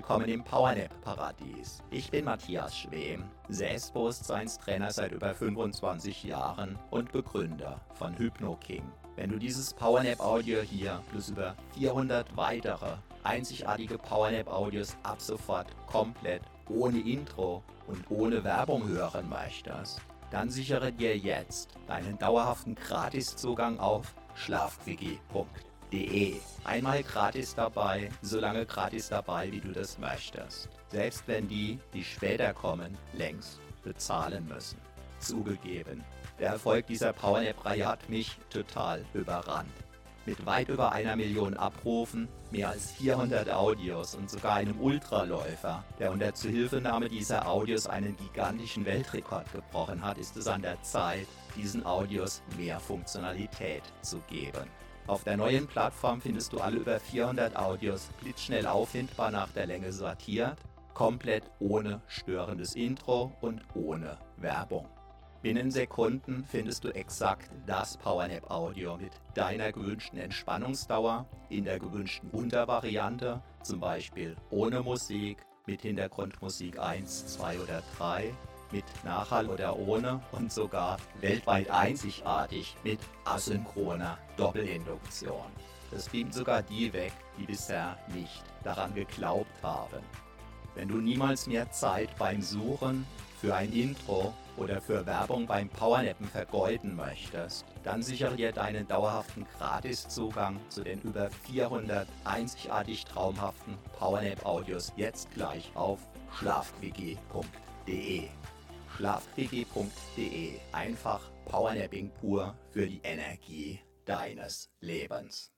willkommen im PowerNap-Paradies. Ich bin Matthias Schwem, Selbstbewusstseinstrainer seit über 25 Jahren und Begründer von HypnoKing. Wenn du dieses PowerNap-Audio hier plus über 400 weitere einzigartige PowerNap-Audios ab sofort komplett ohne Intro und ohne Werbung hören möchtest, dann sichere dir jetzt deinen dauerhaften Gratiszugang auf schlafquickie.de. Einmal gratis dabei, so lange gratis dabei, wie du das möchtest. Selbst wenn die später kommen, längst bezahlen müssen. Zugegeben, der Erfolg dieser PowerNap-Reihe hat mich total überrannt. Mit weit über 1 Million Abrufen, mehr als 400 Audios und sogar einem Ultraläufer, der unter Zuhilfenahme dieser Audios einen gigantischen Weltrekord gebrochen hat, ist es an der Zeit, diesen Audios mehr Funktionalität zu geben. Auf der neuen Plattform findest du alle über 400 Audios blitzschnell auffindbar nach der Länge sortiert, komplett ohne störendes Intro und ohne Werbung. Binnen Sekunden findest du exakt das PowerNap-Audio mit deiner gewünschten Entspannungsdauer in der gewünschten Untervariante, zum Beispiel ohne Musik, mit Hintergrundmusik 1, 2 oder 3, mit Nachhall oder ohne und sogar weltweit einzigartig mit asynchroner Doppelinduktion. Das beamt sogar die weg, die bisher nicht daran geglaubt haben. Wenn du niemals mehr Zeit beim Suchen für ein Intro oder für Werbung beim Powernappen vergeuden möchtest, dann sichere dir deinen dauerhaften Gratiszugang zu den über 400 einzigartig traumhaften PowerNap-Audios jetzt gleich auf schlafquickie.de. schlafquickie.de. Einfach Powernapping pur für die Energie deines Lebens.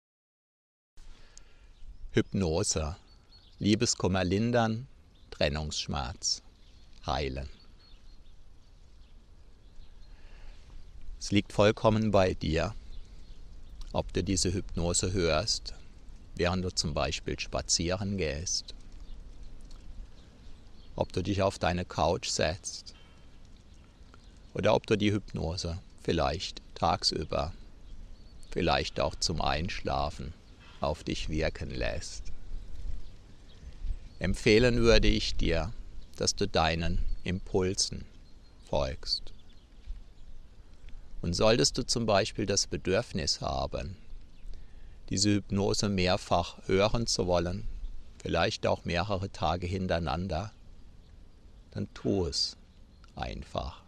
Hypnose. Liebeskummer lindern, Trennungsschmerz heilen. Es liegt vollkommen bei dir, ob du diese Hypnose hörst, während du zum Beispiel spazieren gehst, ob du dich auf deine Couch setzt oder ob du die Hypnose vielleicht tagsüber, vielleicht auch zum Einschlafen auf dich wirken lässt. Empfehlen würde ich dir, dass du deinen Impulsen folgst. Und solltest du zum Beispiel das Bedürfnis haben, diese Hypnose mehrfach hören zu wollen, vielleicht auch mehrere Tage hintereinander, dann tu es einfach.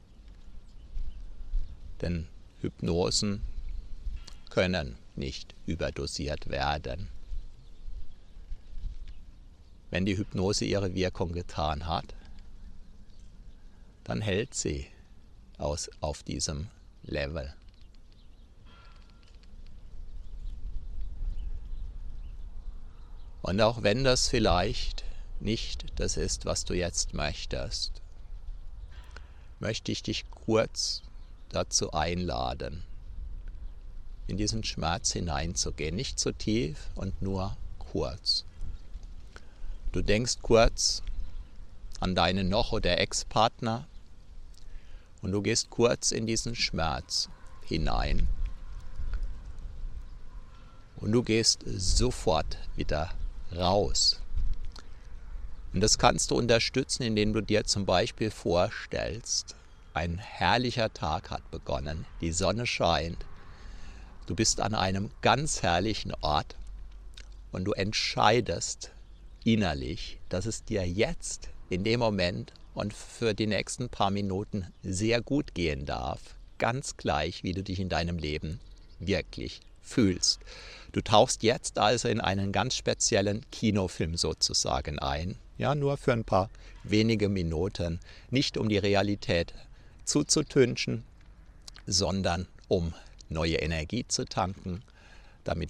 Denn Hypnosen können nicht überdosiert werden. Wenn die Hypnose ihre Wirkung getan hat, dann hält sie auf diesem Level. Und auch wenn das vielleicht nicht das ist, was du jetzt möchtest, möchte ich dich kurz dazu einladen, in diesen Schmerz hineinzugehen. Nicht zu tief und nur kurz. Du denkst kurz an deinen Noch- oder Ex-Partner und du gehst kurz in diesen Schmerz hinein. Und du gehst sofort wieder raus. Und das kannst du unterstützen, indem du dir zum Beispiel vorstellst, ein herrlicher Tag hat begonnen, die Sonne scheint, du bist an einem ganz herrlichen Ort und du entscheidest innerlich, dass es dir jetzt in dem Moment und für die nächsten paar Minuten sehr gut gehen darf, ganz gleich, wie du dich in deinem Leben wirklich fühlst. Du tauchst jetzt also in einen ganz speziellen Kinofilm sozusagen ein, ja, nur für ein paar wenige Minuten, nicht um die Realität zuzutünchen, sondern um neue Energie zu tanken, damit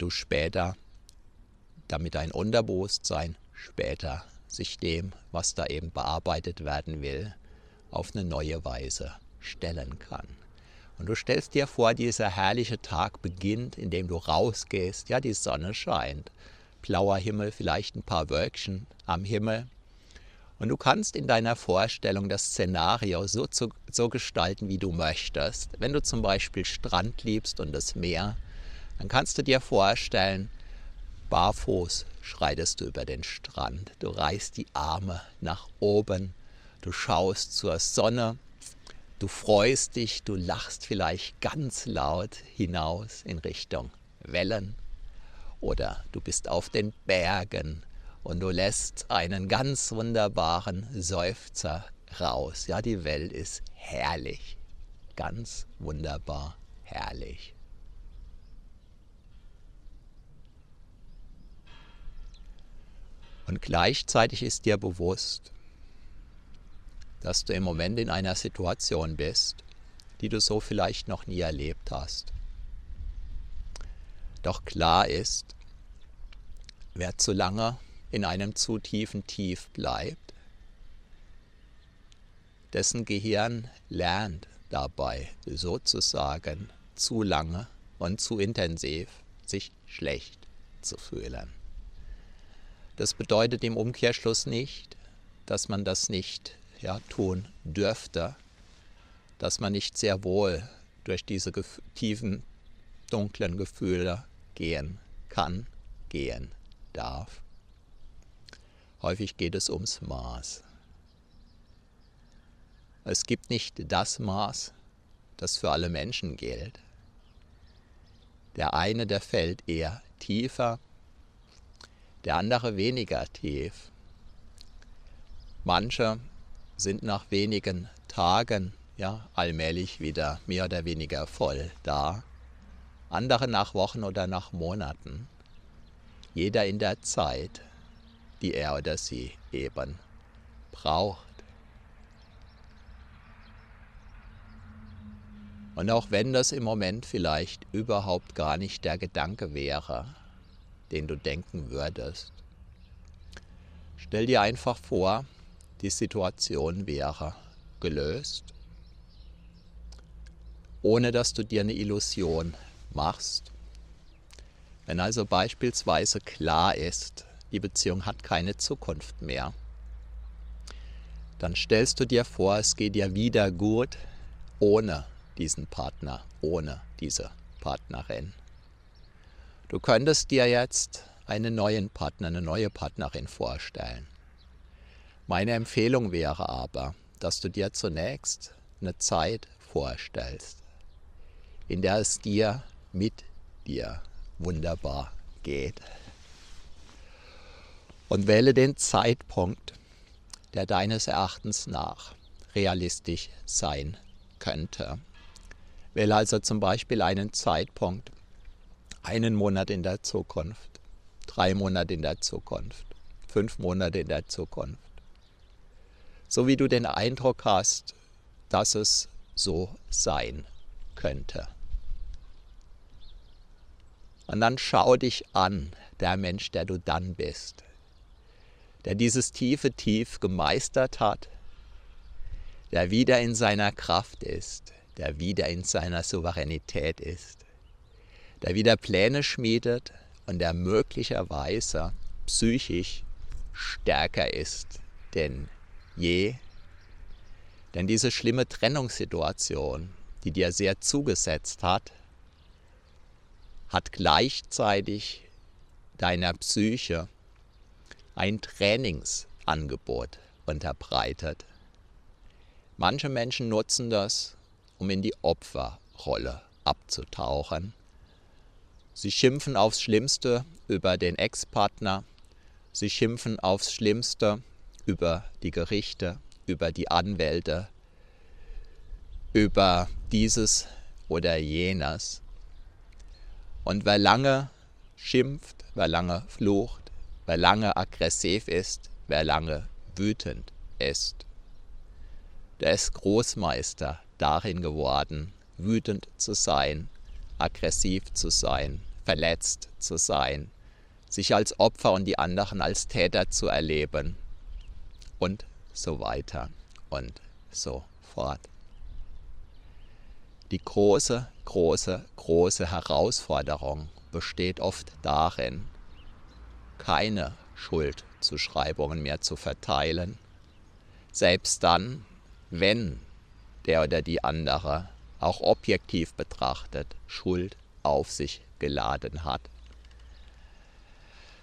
dein Unterbewusstsein später sich dem, was da eben bearbeitet werden will, auf eine neue Weise stellen kann. Und du stellst dir vor, dieser herrliche Tag beginnt, indem du rausgehst, ja, die Sonne scheint, blauer Himmel, vielleicht ein paar Wölkchen am Himmel. Und du kannst in deiner Vorstellung das Szenario so gestalten, wie du möchtest. Wenn du zum Beispiel Strand liebst und das Meer, dann kannst du dir vorstellen, Barfuß schreitest du über den Strand, du reißt die Arme nach oben, du schaust zur Sonne, du freust dich, du lachst vielleicht ganz laut hinaus in Richtung Wellen oder du bist auf den Bergen und du lässt einen ganz wunderbaren Seufzer raus. Ja, die Welt ist herrlich, ganz wunderbar herrlich. Und gleichzeitig ist dir bewusst, dass du im Moment in einer Situation bist, die du so vielleicht noch nie erlebt hast. Doch klar ist, wer zu lange in einem zu tiefen Tief bleibt, dessen Gehirn lernt dabei sozusagen zu lange und zu intensiv sich schlecht zu fühlen. Das bedeutet im Umkehrschluss nicht, dass man das nicht tun dürfte, dass man nicht sehr wohl durch diese tiefen, dunklen Gefühle gehen kann, gehen darf. Häufig geht es ums Maß. Es gibt nicht das Maß, das für alle Menschen gilt. Der eine, der fällt eher tiefer, der andere weniger tief. Manche sind nach wenigen Tagen allmählich wieder mehr oder weniger voll da. Andere nach Wochen oder nach Monaten. Jeder in der Zeit, die er oder sie eben braucht. Und auch wenn das im Moment vielleicht überhaupt gar nicht der Gedanke wäre, den du denken würdest, stell dir einfach vor, die Situation wäre gelöst, ohne dass du dir eine Illusion machst. Wenn also beispielsweise klar ist, die Beziehung hat keine Zukunft mehr, dann stellst du dir vor, es geht dir wieder gut ohne diesen Partner, ohne diese Partnerin. Du könntest dir jetzt einen neuen Partner, eine neue Partnerin vorstellen. Meine Empfehlung wäre aber, dass du dir zunächst eine Zeit vorstellst, in der es dir mit dir wunderbar geht. Und wähle den Zeitpunkt, der deines Erachtens nach realistisch sein könnte. Wähle also zum Beispiel einen Zeitpunkt, 1 Monat in der Zukunft, 3 Monate in der Zukunft, 5 Monate in der Zukunft. So wie du den Eindruck hast, dass es so sein könnte. Und dann schau dich an, der Mensch, der du dann bist, der dieses tiefe Tief gemeistert hat, der wieder in seiner Kraft ist, der wieder in seiner Souveränität ist, der wieder Pläne schmiedet und der möglicherweise psychisch stärker ist denn je. Denn diese schlimme Trennungssituation, die dir sehr zugesetzt hat, hat gleichzeitig deiner Psyche ein Trainingsangebot unterbreitet. Manche Menschen nutzen das, um in die Opferrolle abzutauchen. Sie schimpfen aufs Schlimmste über den Ex-Partner, sie schimpfen aufs Schlimmste über die Gerichte, über die Anwälte, über dieses oder jenes. Und wer lange schimpft, wer lange flucht, wer lange aggressiv ist, wer lange wütend ist, der ist Großmeister darin geworden, wütend zu sein, aggressiv zu sein, verletzt zu sein, sich als Opfer und die anderen als Täter zu erleben und so weiter und so fort. Die große Herausforderung besteht oft darin, keine Schuldzuschreibungen mehr zu verteilen, selbst dann, wenn der oder die andere auch objektiv betrachtet Schuld auf sich geladen hat.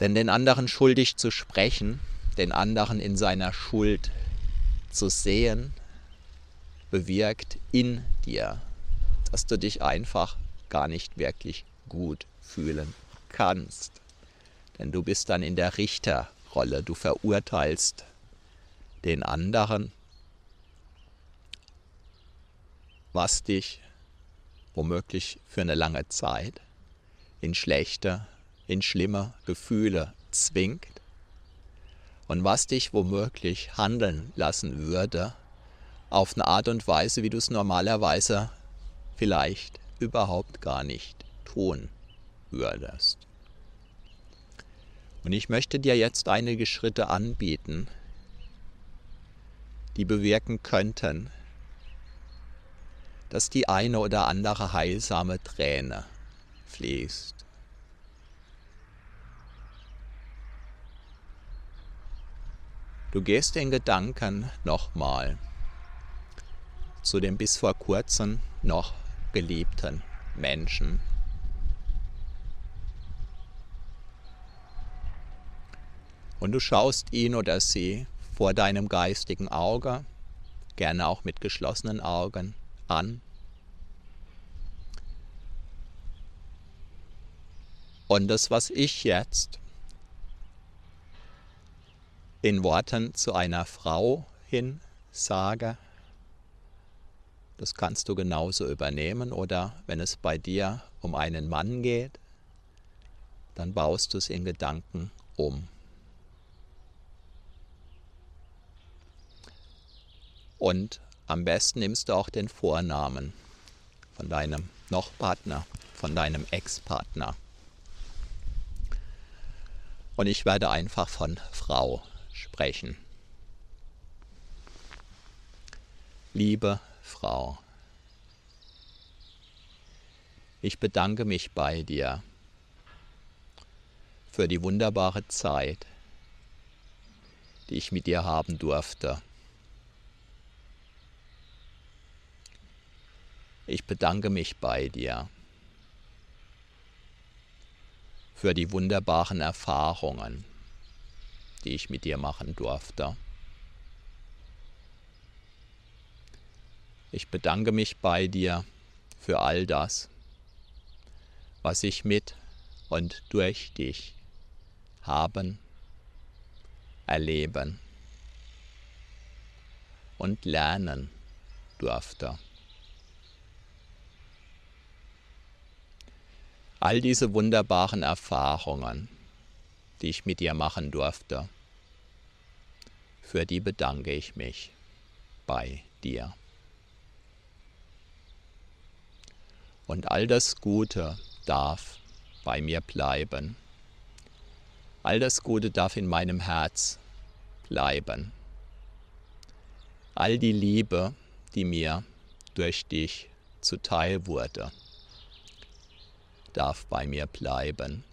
Denn den anderen schuldig zu sprechen, den anderen in seiner Schuld zu sehen, bewirkt in dir, dass du dich einfach gar nicht wirklich gut fühlen kannst. Denn du bist dann in der Richterrolle, du verurteilst den anderen, was dich womöglich für eine lange Zeit in schlechte, in schlimme Gefühle zwingt und was dich womöglich handeln lassen würde auf eine Art und Weise, wie du es normalerweise vielleicht überhaupt gar nicht tun würdest. Und ich möchte dir jetzt einige Schritte anbieten, die bewirken könnten, dass die eine oder andere heilsame Träne fließt. Du gehst in Gedanken nochmal zu dem bis vor kurzem noch geliebten Menschen. Und du schaust ihn oder sie vor deinem geistigen Auge, gerne auch mit geschlossenen Augen, an. Und das, was ich jetzt in Worten zu einer Frau hin sage, das kannst du genauso übernehmen, oder wenn es bei dir um einen Mann geht, dann baust du es in Gedanken um. Und am besten nimmst du auch den Vornamen von deinem Noch-Partner, von deinem Ex-Partner. Und ich werde einfach von Frau sprechen. Liebe Frau, ich bedanke mich bei dir für die wunderbare Zeit, die ich mit dir haben durfte. Ich bedanke mich bei dir für die wunderbaren Erfahrungen, die ich mit dir machen durfte. Ich bedanke mich bei dir für all das, was ich mit und durch dich haben, erleben und lernen durfte. All diese wunderbaren Erfahrungen, die ich mit dir machen durfte, für die bedanke ich mich bei dir. Und all das Gute darf bei mir bleiben. All das Gute darf in meinem Herz bleiben. All die Liebe, die mir durch dich zuteil wurde, darf bei mir bleiben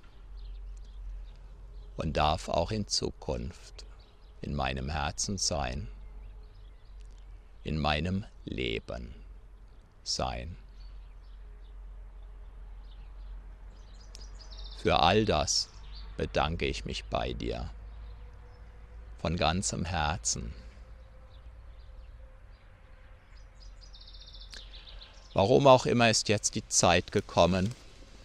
und darf auch in Zukunft in meinem Herzen sein, in meinem Leben sein. Für all das bedanke ich mich bei dir von ganzem Herzen. Warum auch immer ist jetzt die Zeit gekommen,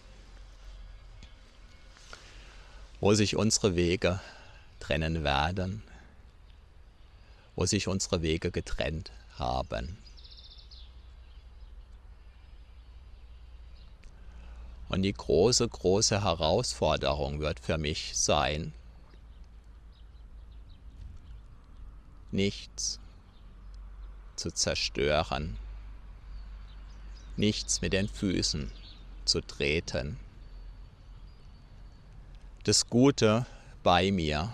wo sich unsere Wege trennen werden, wo sich unsere Wege getrennt haben. Und die große, große Herausforderung wird für mich sein, nichts zu zerstören, nichts mit den Füßen zu treten, das Gute bei mir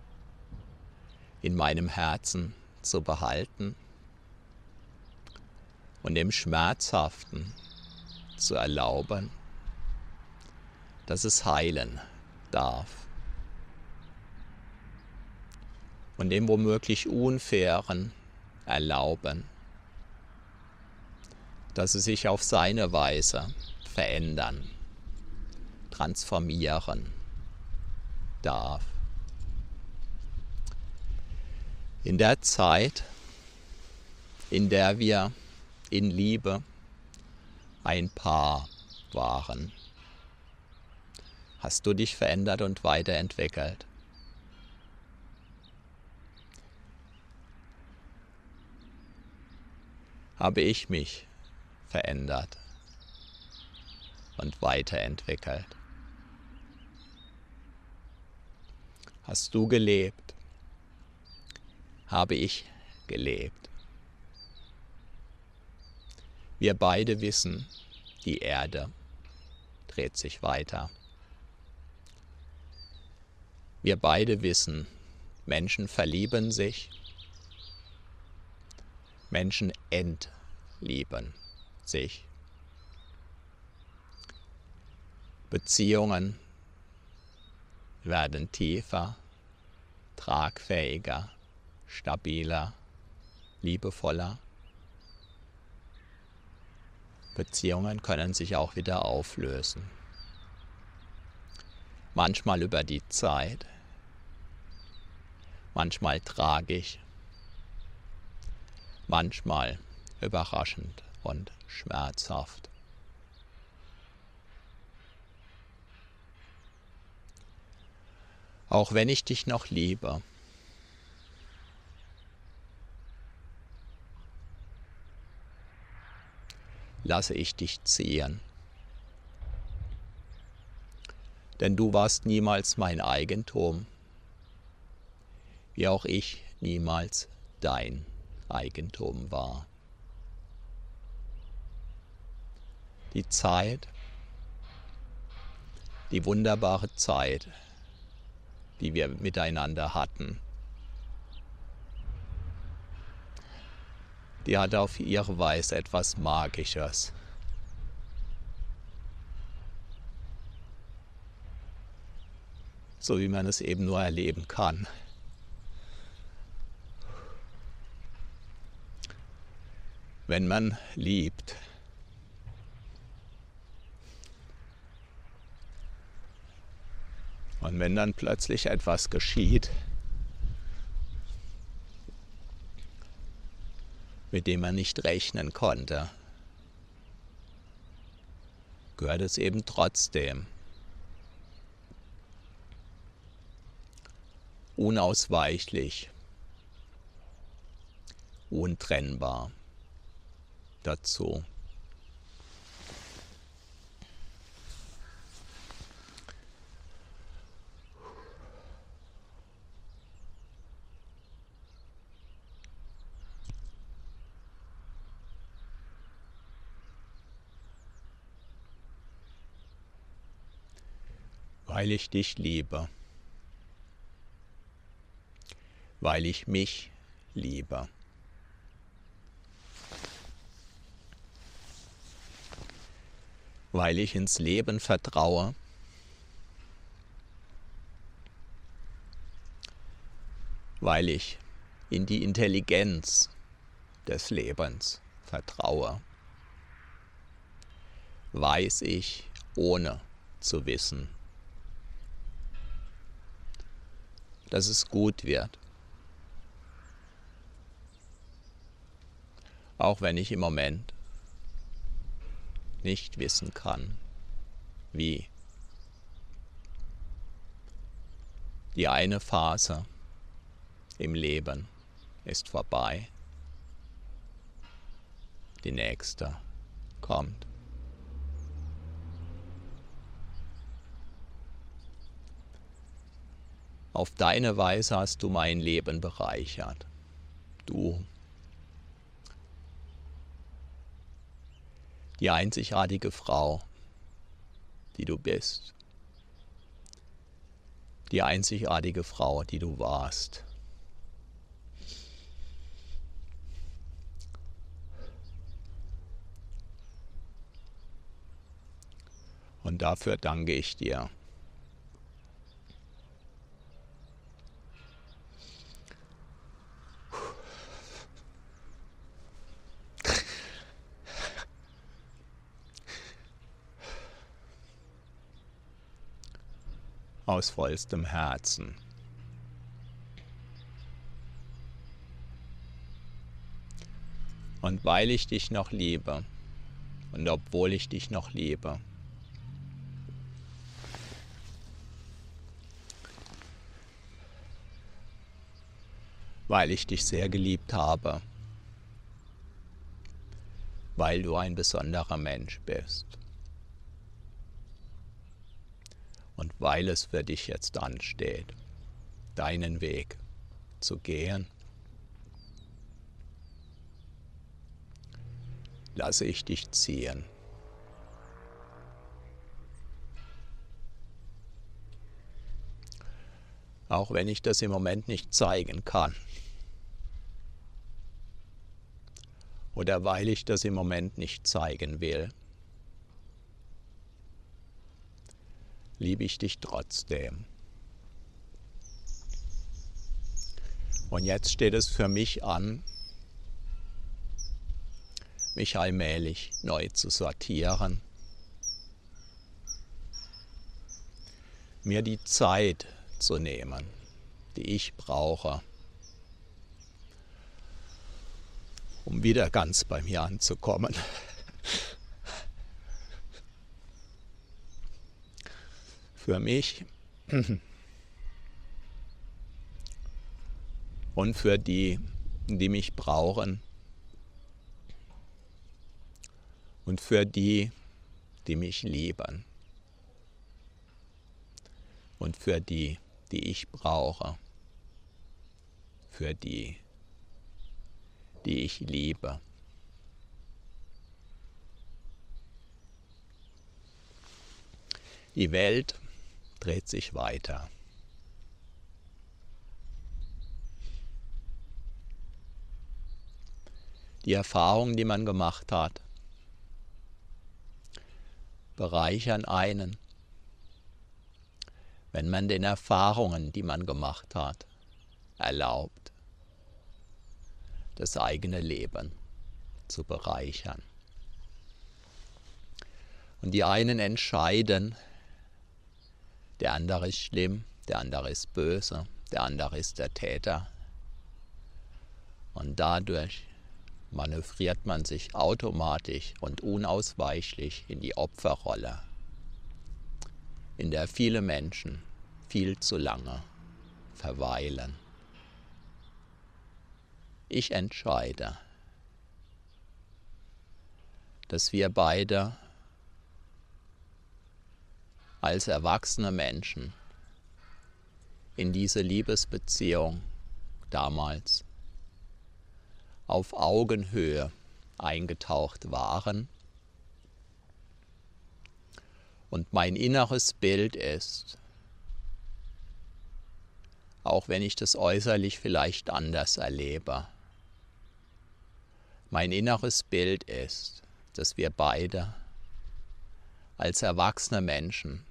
in meinem Herzen zu behalten und dem Schmerzhaften zu erlauben, dass es heilen darf. Und dem womöglich Unfairen erlauben, dass es sich auf seine Weise verändern, transformieren darf. In der Zeit, in der wir in Liebe ein Paar waren, hast du dich verändert und weiterentwickelt. Habe ich mich verändert und weiterentwickelt. Hast du gelebt? Habe ich gelebt? Wir beide wissen, die Erde dreht sich weiter. Wir beide wissen, Menschen verlieben sich, Menschen entlieben sich. Beziehungen werden tiefer, tragfähiger, stabiler, liebevoller. Beziehungen können sich auch wieder auflösen. Manchmal über die Zeit, manchmal tragisch, manchmal überraschend und schmerzhaft. Auch wenn ich dich noch liebe, lasse ich dich ziehen. Denn du warst niemals mein Eigentum, wie auch ich niemals dein Eigentum war. Die Zeit, die wunderbare Zeit, die wir miteinander hatten, die hatte auf ihre Weise etwas Magisches. So wie man es eben nur erleben kann. Wenn man liebt. Und wenn dann plötzlich etwas geschieht, mit dem man nicht rechnen konnte, gehört es eben trotzdem unausweichlich, untrennbar dazu. Weil ich dich liebe, weil ich mich liebe. Weil ich ins Leben vertraue, weil ich in die Intelligenz des Lebens vertraue, weiß ich, ohne zu wissen, dass es gut wird. Auch wenn ich im Moment nicht wissen kann, wie. Die eine Phase im Leben ist vorbei, die nächste kommt. Auf deine Weise hast du mein Leben bereichert. Du, die einzigartige Frau, die du bist. Die einzigartige Frau, die du warst. Und dafür danke ich dir. aus vollstem Herzen. Und weil ich dich noch liebe und obwohl ich dich noch liebe, weil ich dich sehr geliebt habe, weil du ein besonderer Mensch bist und weil es für dich jetzt ansteht, deinen Weg zu gehen, lasse ich dich ziehen. Auch wenn ich das im Moment nicht zeigen kann. Oder weil ich das im Moment nicht zeigen will, liebe ich dich trotzdem. Und jetzt steht es für mich an, mich allmählich neu zu sortieren, mir die Zeit zu nehmen, die ich brauche, um wieder ganz bei mir anzukommen. Für mich und für die, die mich brauchen und für die, die mich lieben und für die, die ich brauche, für die, die ich liebe. Die Welt dreht sich weiter. Die Erfahrungen, die man gemacht hat, bereichern einen, wenn man den Erfahrungen, die man gemacht hat, erlaubt, das eigene Leben zu bereichern. Und die einen entscheiden, der andere ist schlimm, der andere ist böse, der andere ist der Täter. Und dadurch manövriert man sich automatisch und unausweichlich in die Opferrolle, in der viele Menschen viel zu lange verweilen. Ich entscheide, dass wir beide als erwachsene Menschen in diese Liebesbeziehung damals auf Augenhöhe eingetaucht waren. Und mein inneres Bild ist, auch wenn ich das äußerlich vielleicht anders erlebe, mein inneres Bild ist, dass wir beide als erwachsene Menschen,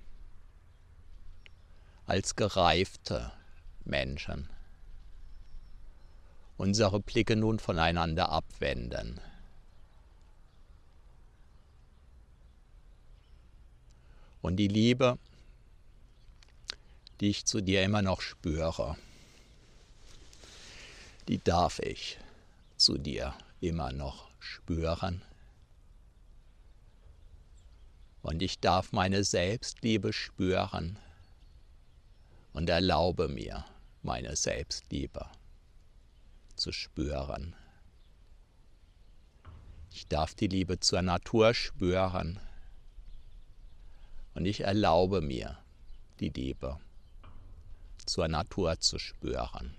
als gereifte Menschen unsere Blicke nun voneinander abwenden. Und die Liebe, die ich zu dir immer noch spüre, die darf ich zu dir immer noch spüren. Und ich darf meine Selbstliebe spüren und erlaube mir, meine Selbstliebe zu spüren. Ich darf die Liebe zur Natur spüren und ich erlaube mir, die Liebe zur Natur zu spüren.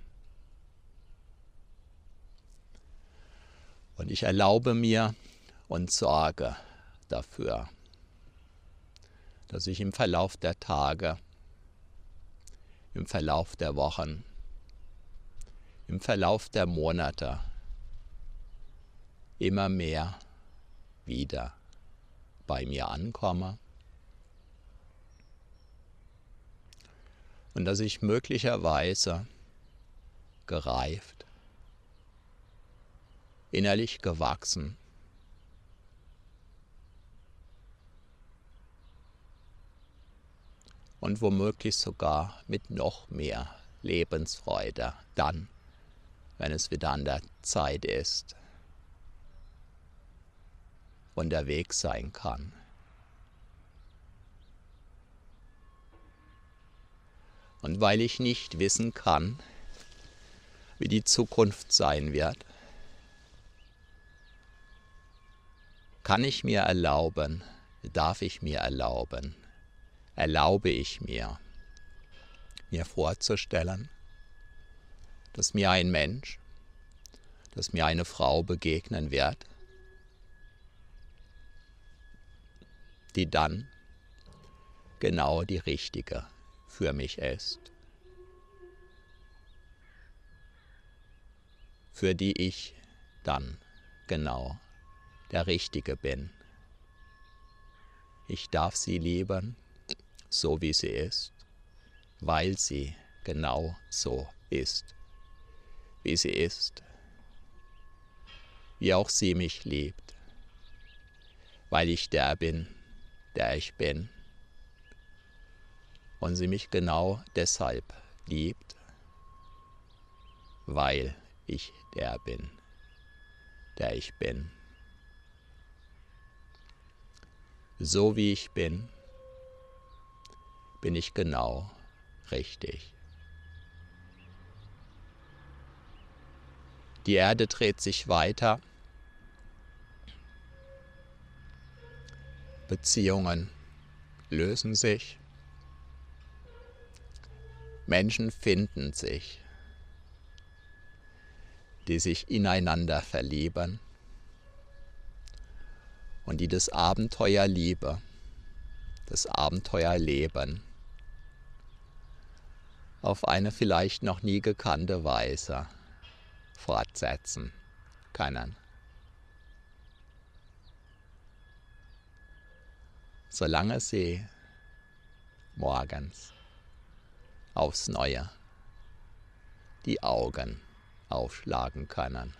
Und ich erlaube mir und sorge dafür, dass ich im Verlauf der Tage, im Verlauf der Wochen, im Verlauf der Monate immer mehr wieder bei mir ankomme und dass ich möglicherweise gereift, innerlich gewachsen und womöglich sogar mit noch mehr Lebensfreude dann, wenn es wieder an der Zeit ist, unterwegs sein kann. Und weil ich nicht wissen kann, wie die Zukunft sein wird, kann ich mir erlauben, darf ich mir erlauben, erlaube ich mir vorzustellen, dass mir ein Mensch, dass mir eine Frau begegnen wird, die dann genau die richtige für mich ist, für die ich dann genau der Richtige bin. Ich darf sie lieben, so wie sie ist, weil sie genau so ist, wie sie ist, wie auch sie mich liebt, weil ich der bin, der ich bin, und sie mich genau deshalb liebt, weil ich der bin, der ich bin. So wie ich bin, bin ich genau richtig. Die Erde dreht sich weiter, Beziehungen lösen sich, Menschen finden sich, die sich ineinander verlieben und die das Abenteuer Liebe, das Abenteuer Leben auf eine vielleicht noch nie gekannte Weise fortsetzen können. Solange sie morgens aufs Neue die Augen aufschlagen können.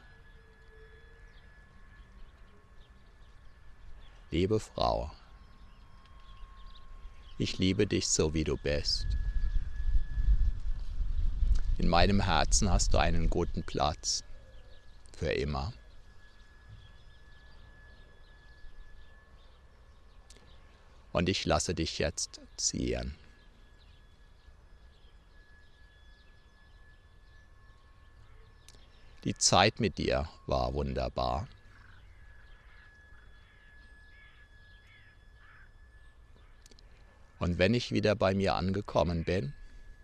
Liebe Frau, ich liebe dich so, wie du bist. In meinem Herzen hast du einen guten Platz für immer. Und ich lasse dich jetzt ziehen. Die Zeit mit dir war wunderbar. Und wenn ich wieder bei mir angekommen bin,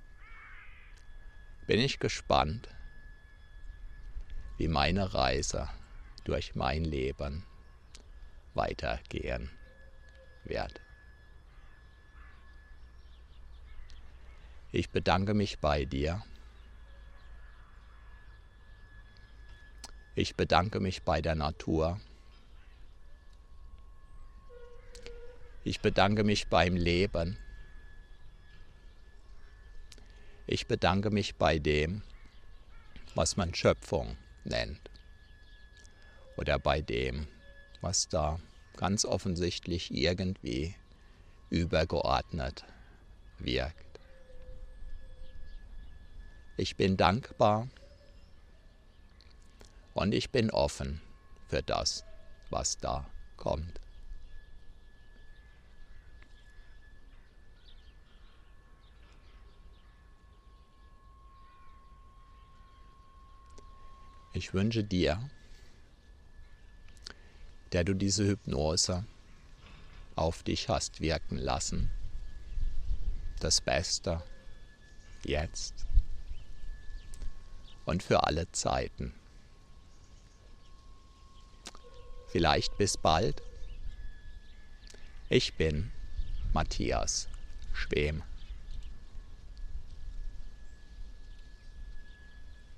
bin ich gespannt, wie meine Reise durch mein Leben weitergehen wird. Ich bedanke mich bei dir. Ich bedanke mich bei der Natur. Ich bedanke mich beim Leben. Ich bedanke mich bei dem, was man Schöpfung nennt. Oder bei dem, was da ganz offensichtlich irgendwie übergeordnet wirkt. Ich bin dankbar und ich bin offen für das, was da kommt. Ich wünsche dir, der du diese Hypnose auf dich hast wirken lassen, das Beste jetzt und für alle Zeiten. Vielleicht bis bald. Ich bin Matthias Schwem.